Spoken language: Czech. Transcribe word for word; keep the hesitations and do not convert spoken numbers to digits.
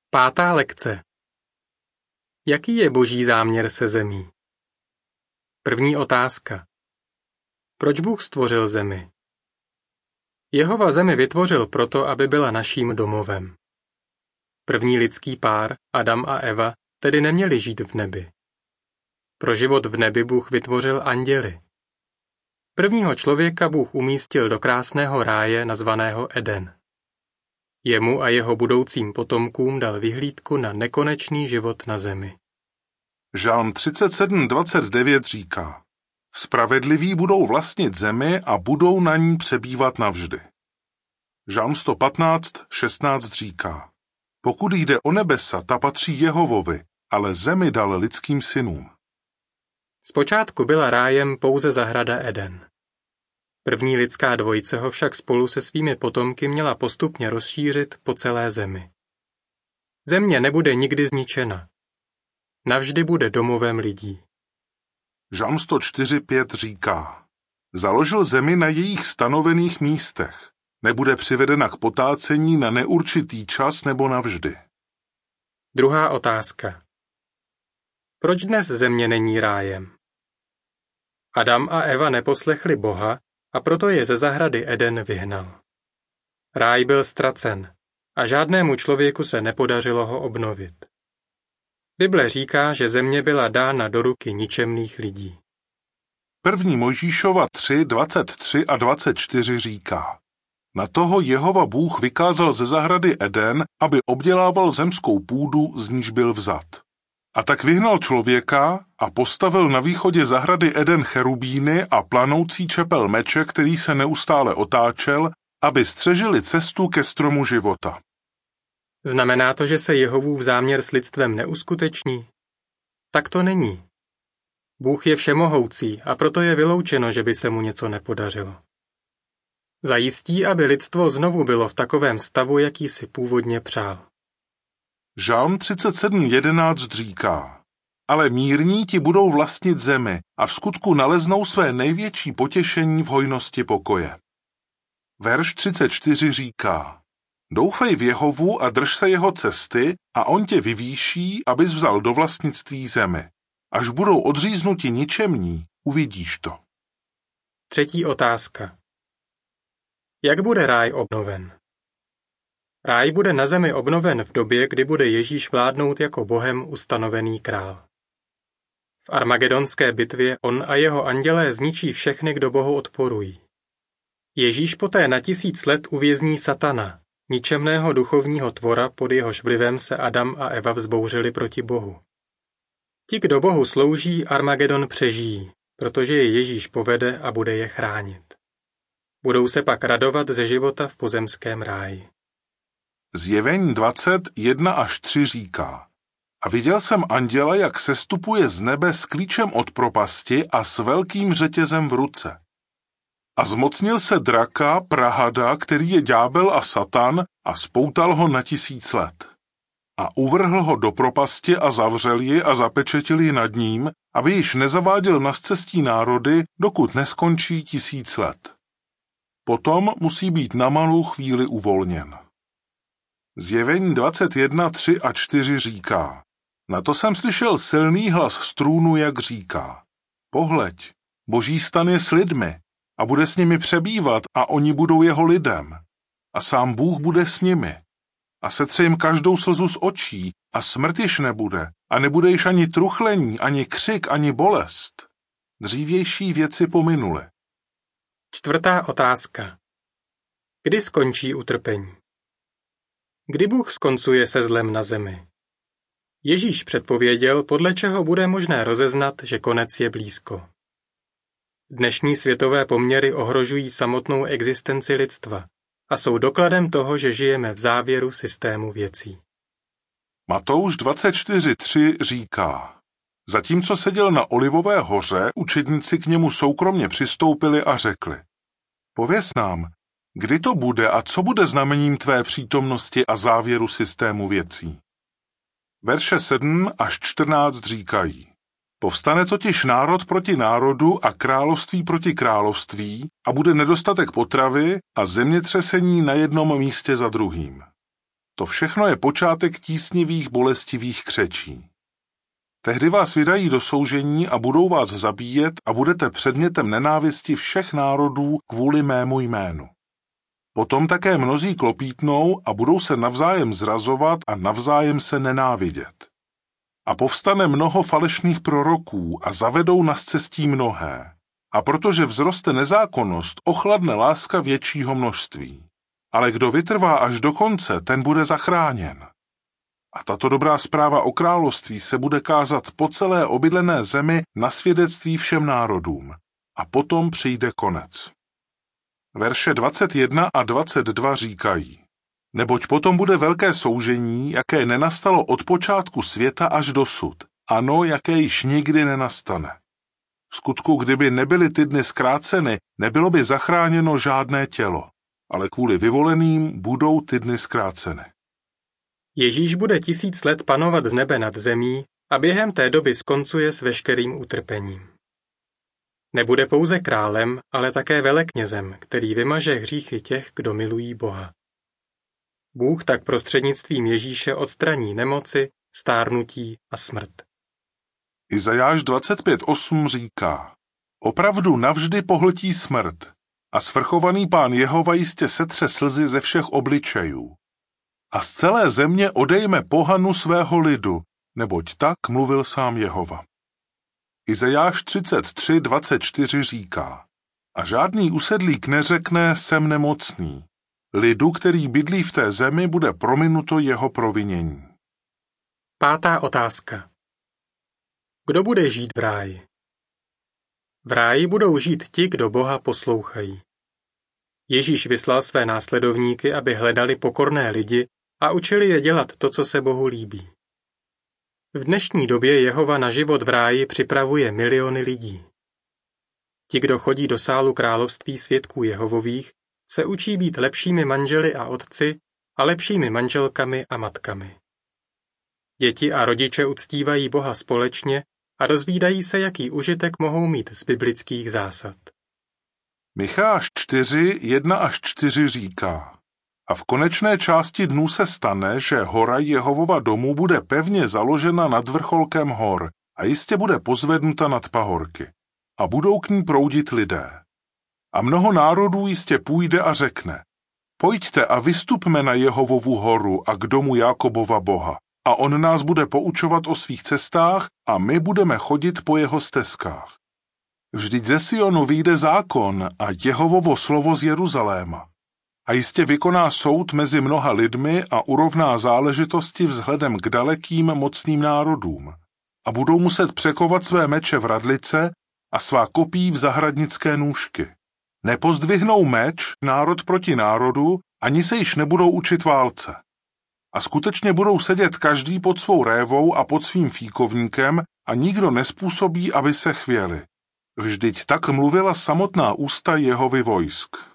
Pátá lekce. Jaký je Boží záměr se zemí? První otázka. Proč Bůh stvořil zemi? Jehova zemi vytvořil proto, aby byla naším domovem. První lidský pár, Adam a Eva, tedy neměli žít v nebi. Pro život v nebi Bůh vytvořil anděly. Prvního člověka Bůh umístil do krásného ráje nazvaného Eden. Jemu a jeho budoucím potomkům dal vyhlídku na nekonečný život na zemi. Žálm třicet sedm dvacet devět říká: Spravedliví budou vlastnit zemi a budou na ní přebývat navždy. Žálm sto patnáct šestnáct říká: Pokud jde o nebesa, ta patří Jehovovi, ale zemi dal lidským synům. Zpočátku byla rájem pouze zahrada Eden. První lidská dvojice ho však spolu se svými potomky měla postupně rozšířit po celé zemi. Země nebude nikdy zničena. Navždy bude domovem lidí. Žálm sto čtyři pět říká: Založil zemi na jejich stanovených místech. Nebude přivedena k potácení na neurčitý čas nebo navždy. Druhá otázka. Proč dnes země není rájem? Adam a Eva neposlechli Boha a proto je ze zahrady Eden vyhnal. Ráj byl ztracen a žádnému člověku se nepodařilo ho obnovit. Bible říká, že země byla dána do ruky ničemných lidí. První Mojžíšova tři dvacet tři a dvacet čtyři říká: Na toho Jehova Bůh vykázal ze zahrady Eden, aby obdělával zemskou půdu, z níž byl vzat. A tak vyhnal člověka a postavil na východě zahrady Eden cherubíny a planoucí čepel meče, který se neustále otáčel, aby střežili cestu ke stromu života. Znamená to, že se Jehovův záměr s lidstvem neuskuteční? Tak to není. Bůh je všemohoucí a proto je vyloučeno, že by se mu něco nepodařilo. Zajistí, aby lidstvo znovu bylo v takovém stavu, jaký si původně přál. Žálm třicet sedm jedenáct říká: Ale mírní ti budou vlastnit zemi a v skutku naleznou své největší potěšení v hojnosti pokoje. Verš třicet čtyři říká: Doufej v Jehovu a drž se jeho cesty a on tě vyvýší, abys vzal do vlastnictví zemi. Až budou odříznuti ničemní, uvidíš to. Třetí otázka. Jak bude ráj obnoven? Ráj bude na zemi obnoven v době, kdy bude Ježíš vládnout jako Bohem ustanovený král. V armagedonské bitvě on a jeho andělé zničí všechny, kdo Bohu odporují. Ježíš poté na tisíc let uvězní satana, ničemného duchovního tvora, pod jehož vlivem se Adam a Eva vzbouřili proti Bohu. Ti, kdo Bohu slouží, Armagedon přežijí, protože je Ježíš povede a bude je chránit. Budou se pak radovat ze života v pozemském ráji. Zjevení dvacet jedna až tři říká: A viděl jsem anděla, jak sestupuje z nebe s klíčem od propasti a s velkým řetězem v ruce. A zmocnil se draka, prahada, který je ďábel a satan, a spoutal ho na tisíc let. A uvrhl ho do propasti a zavřel ji a zapečetil ji nad ním, aby již nezaváděl na scestí národy, dokud neskončí tisíc let. Potom musí být na malou chvíli uvolněn. Zjevení dvacet jedna tři a čtyři říká: Na to jsem slyšel silný hlas z trůnu, jak říká: Pohleď, Boží stan je s lidmi a bude s nimi přebývat a oni budou jeho lidem. A sám Bůh bude s nimi. A setře jim každou slzu z očí a smrt již nebude a nebude již ani truchlení, ani křik, ani bolest. Dřívější věci pominuly. Čtvrtá otázka. Kdy skončí utrpení? Kdy Bůh skoncuje se zlem na zemi? Ježíš předpověděl, podle čeho bude možné rozeznat, že konec je blízko. Dnešní světové poměry ohrožují samotnou existenci lidstva a jsou dokladem toho, že žijeme v závěru systému věcí. Matouš dvacet čtyři tři říká: Zatímco seděl na Olivové hoře, učedníci k němu soukromně přistoupili a řekli: Pověz nám, kdy to bude a co bude znamením tvé přítomnosti a závěru systému věcí. Verše sedm až čtrnáct říkají: Povstane totiž národ proti národu a království proti království a bude nedostatek potravy a zemětřesení na jednom místě za druhým. To všechno je počátek tísnivých, bolestivých křečí. Tehdy vás vydají do soužení a budou vás zabíjet a budete předmětem nenávisti všech národů kvůli mému jménu. Potom také mnozí klopítnou a budou se navzájem zrazovat a navzájem se nenávidět. A povstane mnoho falešných proroků a zavedou na scestí mnohé. A protože vzroste nezákonnost, ochladne láska většího množství. Ale kdo vytrvá až do konce, ten bude zachráněn. A tato dobrá zpráva o království se bude kázat po celé obydlené zemi na svědectví všem národům. A potom přijde konec. Verše dvacet jedna a dvacet dva říkají: Neboť potom bude velké soužení, jaké nenastalo od počátku světa až dosud. Ano, jaké již nikdy nenastane. V skutku, kdyby nebyly ty dny zkráceny, nebylo by zachráněno žádné tělo, ale kvůli vyvoleným budou ty dny zkráceny. Ježíš bude tisíc let panovat z nebe nad zemí a během té doby skoncuje s veškerým utrpením. Nebude pouze králem, ale také veleknězem, který vymaže hříchy těch, kdo milují Boha. Bůh tak prostřednictvím Ježíše odstraní nemoci, stárnutí a smrt. Izajáš dvacet pět osm říká: Opravdu navždy pohltí smrt a svrchovaný Pán Jehova jistě setře slzy ze všech obličejů. A z celé země odejme pohanu svého lidu, neboť tak mluvil sám Jehova. Izajáš třicet tři dvacet čtyři říká: A žádný usedlík neřekne, jsem nemocný. Lidu, který bydlí v té zemi, bude prominuto jeho provinění. Pátá otázka. Kdo bude žít v ráji? V ráji budou žít ti, kdo Boha poslouchají. Ježíš vyslal své následovníky, aby hledali pokorné lidi a učili je dělat to, co se Bohu líbí. V dnešní době Jehova na život v ráji připravuje miliony lidí. Ti, kdo chodí do sálu království svědků Jehovových, se učí být lepšími manželi a otci a lepšími manželkami a matkami. Děti a rodiče uctívají Boha společně a dozvídají se, jaký užitek mohou mít z biblických zásad. Micháš čtyři jedna až čtyři říká: A v konečné části dnů se stane, že hora Jehovova domu bude pevně založena nad vrcholkem hor a jistě bude pozvednuta nad pahorky. A budou k ní proudit lidé. A mnoho národů jistě půjde a řekne: Pojďte a vystupme na Jehovovu horu a k domu Jákobova Boha. A on nás bude poučovat o svých cestách a my budeme chodit po jeho stezkách. Vždyť ze Sionu vyjde zákon a Jehovovo slovo z Jeruzaléma. A jistě vykoná soud mezi mnoha lidmi a urovná záležitosti vzhledem k dalekým mocným národům. A budou muset překovat své meče v radlice a svá kopí v zahradnické nůžky. Nepozdvihnou meč národ proti národu, ani se již nebudou učit válce. A skutečně budou sedět každý pod svou révou a pod svým fíkovníkem a nikdo nespůsobí, aby se chvěli. Vždyť tak mluvila samotná ústa Jehovy vojsk.